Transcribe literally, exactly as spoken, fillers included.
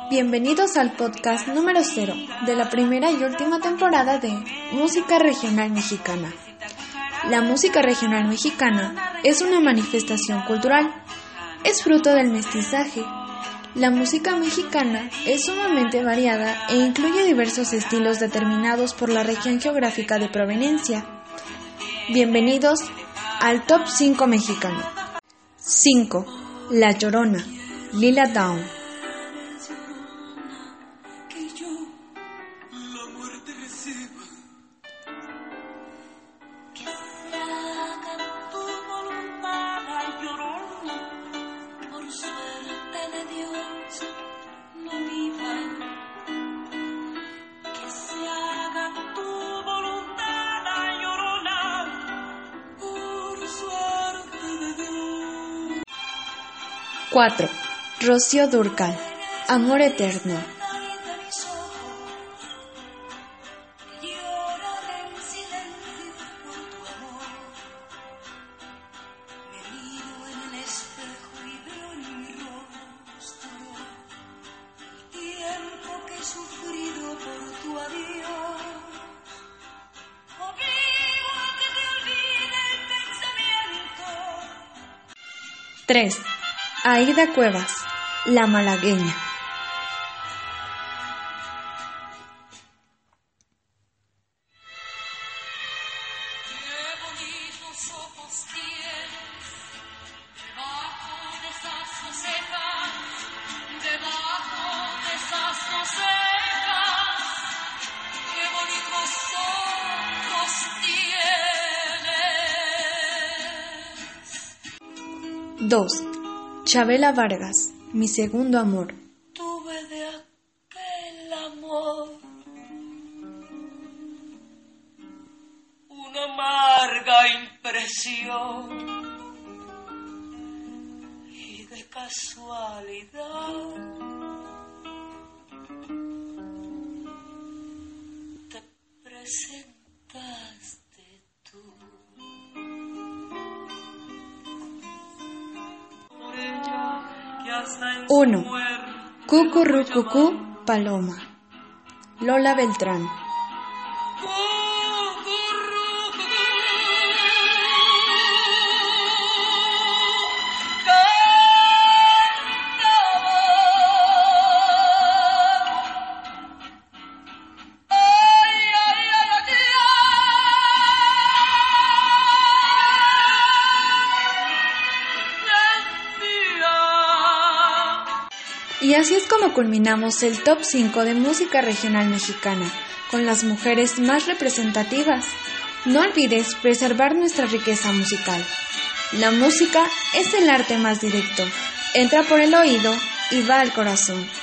Bienvenidos al podcast número cero de la primera y última temporada de Música Regional Mexicana. La música regional mexicana es una manifestación cultural, es fruto del mestizaje. La música mexicana es sumamente variada e incluye diversos estilos determinados por la región geográfica de proveniencia. Bienvenidos al Top cinco mexicano. cinco. La Llorona, Lila Downs. cuatro. Rocío Dúrcal, Amor Eterno. tres. Aída Cuevas, La Malagueña. dos. Chabela Vargas, Mi Segundo Amor. Tuve de aquel amor una amarga impresión y de casualidad te presentaste tú. uno. Cucurrucucú Paloma, Lola Beltrán. Y así es como culminamos el top cinco de música regional mexicana, con las mujeres más representativas. No olvides preservar nuestra riqueza musical. La música es el arte más directo, entra por el oído y va al corazón.